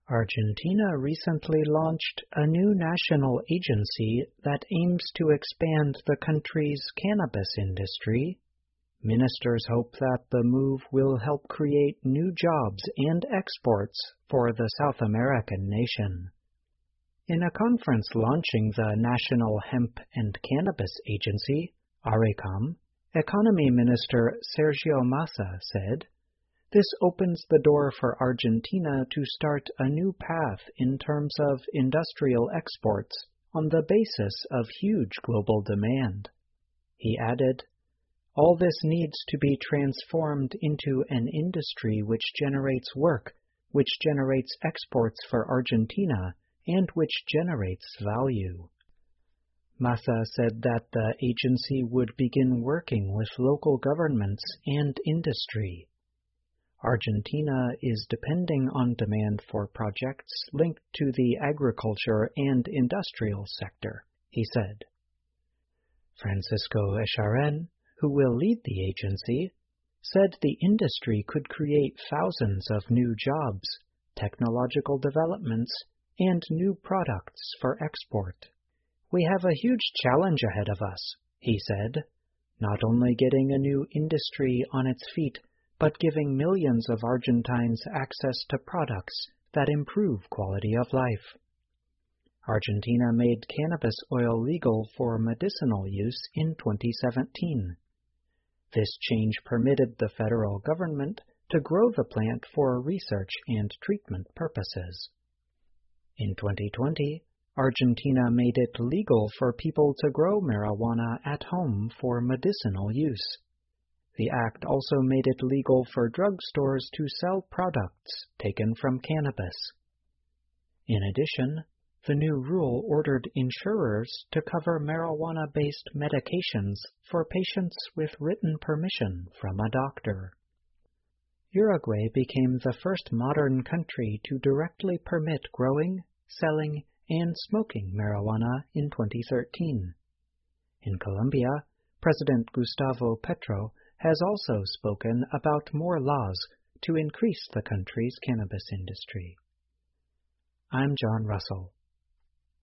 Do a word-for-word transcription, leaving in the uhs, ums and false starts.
Argentina recently launched a new national agency that aims to expand the country's cannabis industry. Ministers hope that the move will help create new jobs and exports for the South American nation. In a conference launching the National Hemp and Cannabis Agency, ARECAM, Economy Minister Sergio Massa said, "This opens the door for Argentina to start a new path in terms of industrial exports on the basis of huge global demand." He added, "All this needs to be transformed into an industry which generates work, which generates exports for Argentina, and which generates value." Massa said that the agency would begin working with local governments and industry. Argentina is depending on demand for projects linked to the agriculture and industrial sector, he said. Francisco Echaren, who will lead the agency, said the industry could create thousands of new jobs, technological developments, and new products for export. "We have a huge challenge ahead of us," he said, "not only getting a new industry on its feet, but giving millions of Argentines access to products that improve quality of life." Argentina made cannabis oil legal for medicinal use in twenty seventeen. This change permitted the federal government to grow the plant for research and treatment purposes. In twenty twenty, Argentina made it legal for people to grow marijuana at home for medicinal use. The act also made it legal for drugstores to sell products taken from cannabis. In addition, the new rule ordered insurers to cover marijuana-based medications for patients with written permission from a doctor. Uruguay became the first modern country to directly permit growing, selling, and smoking marijuana in twenty thirteen. In Colombia, President Gustavo Petro has also spoken about more laws to increase the country's cannabis industry. I'm John Russell.